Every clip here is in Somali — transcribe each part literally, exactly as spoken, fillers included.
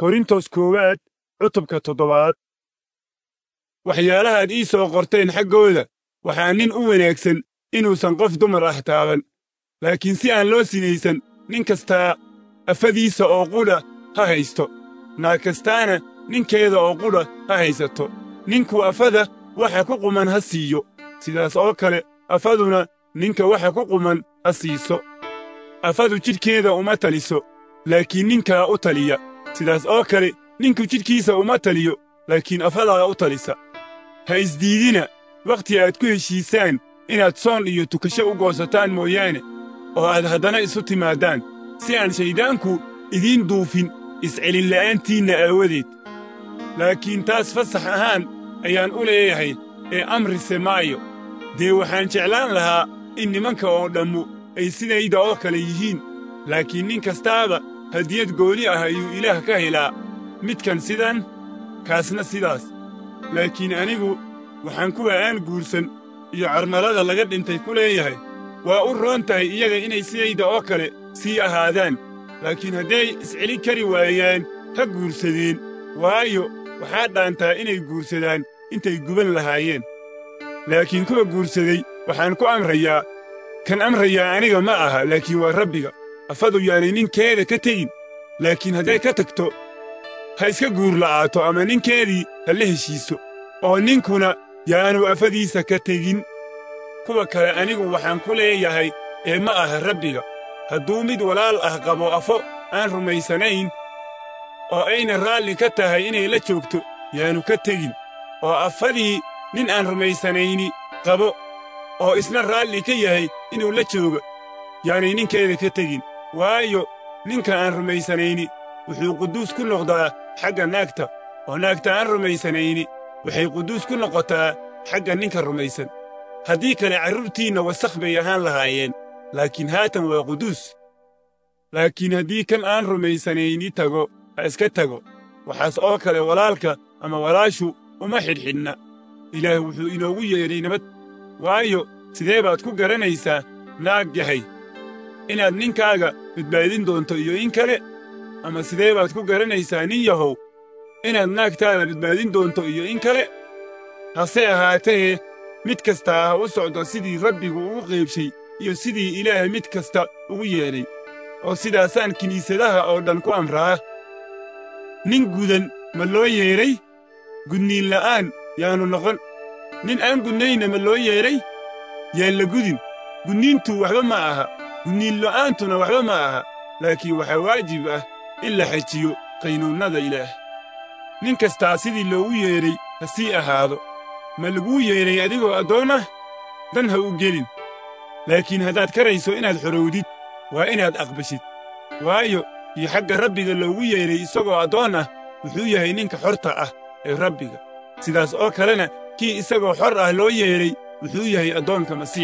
korintos koowaad cutubka toddobaad. waxyaalahaad ii soo qorteen xaggooda waxaa nin u wanaagsan inuusan qof dumar ah taaban, laakiin si aan loo sinaysan nin kastaa afadiisa oo qudha ha haysto, naag kastaana ninkeeda oo qudha ha haysato. ninku afada waxa ku quman ha siiyo, sidaas oo kale afaduna ninka waxa ku quman ha siiso. afadu jidhkeeda uma taliso, laakiin ninkaa u taliya, sidaas oo kale ninku jidhkiisa uma taliyo, laakiin afadaa u talisa. ha isdiidina wakhti aad ku heshiisaan inaad soon iyo tukasho u goosataan mooyaane, oo aad haddana isu timaadaan, si aan shayddaanku idiin duufin iscelinla'aantiinna aawadeed. laakiin taas fasax ahaan ayaan u leeyahay ee amrise maayo. dee waxaan jeclaan lahaa in nimanka oo dhammu ay sidayda oo kale yihiin, laakiin nin kastaaba hadiyad gooni ah ayuu ilaah ka helaa, midkan sidan, kaasna sidaas. laakiin anigu waxaan kuwa aan guursan iyo carmalada laga dhintay ku leeyahay, waa u roon tahay iyaga inay sidayda oo kale sii ahaadaan. laakiin hadday iscelin kari waayaan ha guursadeen, waayo waxaa dhaantaa inay guursadaan intay guban lahaayeen. laakiin kuwa guursaday waxaan ku amrayaa, kan amrayaa aniga ma aha, laakiin waa Rabbiga. afadu yaanay ninkeeda ka tegin, laakiin hadday ka tagto ha iska guur la'aato ama ninkeedii ha la heshiiso, oo ninkuna yaanu afadiisa ka tegin. kuwa kale anigu waxaan ku leeyahay ee ma aha Rabbiga. hadduu mid walaal ah qabo afo aan rumaysanayn, oo ayna raalli ka tahay inay la joogto, yaanu ka tegin. oo afadii nin aan rumaysanayni qabo, oo isna raalli ka yahay inuu la joogo, yaanay ninkeeda ka tegin. waayo ninka aan rumaysanayni wuxuu quduus ku noqdaa xagga naagta, oo naagta aan rumaysanayni waxay quduus ku noqotaa xagga ninka rumaysan. haddii kale carruurtiinna wasakh bay ahaan lahaayeen, laakiin haatan waa quduus. laakiin haddii kan aan rumaysanayni tago, ha iska tago. waxaas oo kale walaalka ama walaashu uma xidhxidhna. ilaah wuxuu inoogu yeedhay nabad. waayo sidee baad ku garanaysaa, naag yahay, inaad ninkaaga badbaadin doonto iyo in kale? ama sidee baad ku garanaysaa nin yahow, inaad naagtaada badbaadin doonto iyo in kale? hase ahaatee mid kastaa ha u socdo sidii Rabbigu ugu qaybshay iyo sidii Ilaah mid kasta ugu yeedhay, oo sidaasaan kiniisadaha oo dhan ku amraa. nin gudan ma loo yeedhay? gudniin la'aan yaanu noqon. nin aan gudnayna ma loo yeedhay? yaan la gudin. gudniintu waxba ma aha, gudniin la'aantuna waxba ma aha, laakiin waxaa waajib ah in la xajiyo qaynuunnada Ilaah. nin kastaa sidii loogu yeedhay ha sii ahaado. ma laguu yeedhay adigoo addoon ah? dan ha u gelin. laakiin haddaad karayso inaad xorowdid, waa inaad aqbashid. waayo iyo xagga Rabbiga loogu yeedhay isagoo addoon ah wuxuu yahay ninka xorta ah ee Rabbiga. sidaas oo kalena kii isagoo xor ah loo yeedhay wuxuu yahay addoonka Masiix.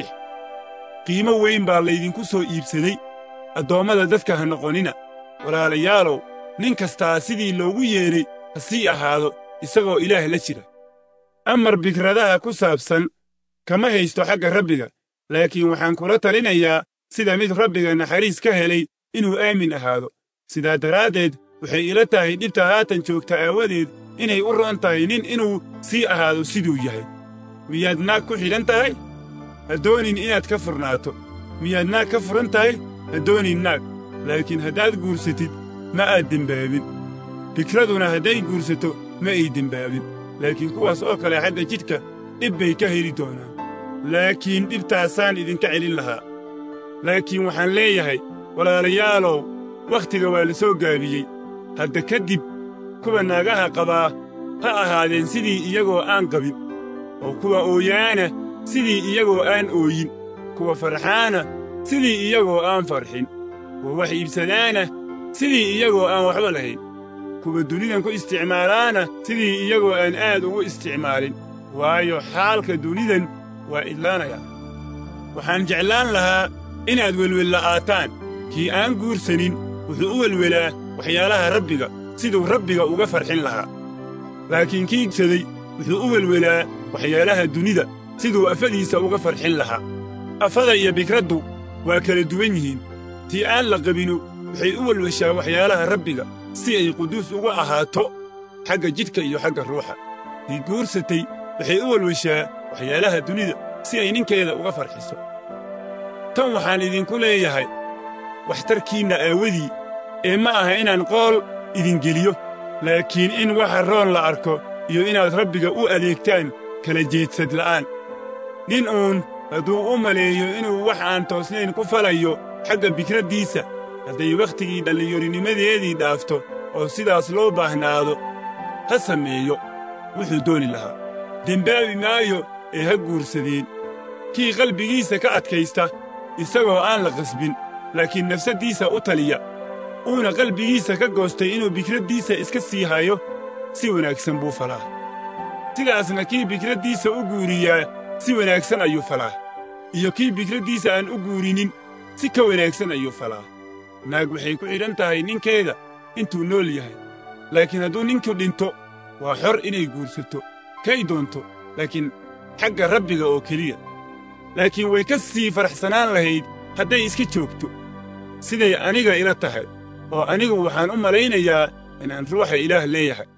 qiimo weyn baa laydinku soo iibsaday, addoommada dadka ha noqonina. walaalayaalow, nin kastaa sidii loogu yeedhay ha sii ahaado isagoo Ilaah la jira. amar bikradaha ku saabsan kama haysto xagga Rabbiga, laakiin waxaan kula talinayaa sida mid Rabbiga naxariis ka helay inuu aamin ahaado. sidaa daraaddeed waxay ila tahay dhibta haatan joogta aawadeed inay u roon tahay nin inuu sii ahaado siduu yahay. miyaad naag ku xidhan tahay? ha doonin inaad ka furnaato. miyaad naag ka furan tahay? ha doonin naag. laakiin haddaad guursatid ma aad dembaabin. bikraduna hadday guursato ma ay dembaabin. laakiin kuwaas oo kale xagga jidhka dhib bay ka heli doonaan. laakiin dhibtaasaan idinka celin lahaa. laakiin waxaan leeyahay, walaalayaalow, wakhtiga waa la soo gaabiyey. hadda ka dib kuwa naagaha qabaa ha ahaadeen sidii iyagoo aan qabin, oo kuwa ooyaana sidii iyagoo aan ooyin, kuwa farxaana sidii iyagoo aan farxin, kuwa wax iibsadaana sidii iyagoo aan waxba lahayn, kuwa dunidan ku isticmaalaana sidii iyagoo aan aad ugu isticmaalin, waayo xaalka dunidan waa idlaanaya. waxaan jeclaan lahaa inaad welwella'aataan. kii aan guursanin wuxuu u welwelaa waxyaalaha Rabbiga siduu Rabbiga uga farxin lahaa. laakiin kii guursaday wuxuu u welwelaa waxyaalaha dunida siduu afadiisa uga farxin lahaa. afada iyo bikraddu waa kala duwan yihiin. tii aan la qabinu waxay u welweshaa waxyaalaha Rabbiga si ay quduus uga ahaato xagga jidhka iyo xagga ruuxa. kii guursatay waxay u walwashaa waxyaalaha dunida si ay ninkeeda uga farxiso. tan waxaan idinku leeyahay waxtarkiinna aawadii ee ma aha inaan qool idin geliyo, laakiin in waxa roon la arko iyo inaad Rabbiga u adeegtaan kala jeedsad la'aan. nin uun hadduu u maleeyo inuu wax aan toosnayn ku falayo xagga bikraddiisa, hadday wakhtigii dhallinyaronimadeedii dhaafto oo sidaas loo baahnaado, ha sameeyo wuxuu dooni lahaa. dembaabi maayo ee ha guursadeen. kii qalbigiisa ka adkaysta isagoo aan la qasbin, laakiin nafsaddiisa u taliya, uuna qalbigiisa ka goostay inuu bikraddiisa iska sii hayo, si wanaagsan buu falaa. sidaasna kii bikraddiisa u guuriyaa si wanaagsan ayuu falaa, iyo kii bikraddiisa aan u guurinin si ka wanaagsan ayuu falaa. naag waxay ku xidhan tahay ninkeeda intuu nool yahay, laakiin hadduu ninku dhinto waa xor inay guursato kay doonto, laakiin xagga Rabbiga oo keliya. laakiin way ka sii faraxsanaan lahayd hadday iska joogto, siday aniga ila tahay, oo anigu waxaan u malaynayaa inaan ruuxa Ilaah leeyahay.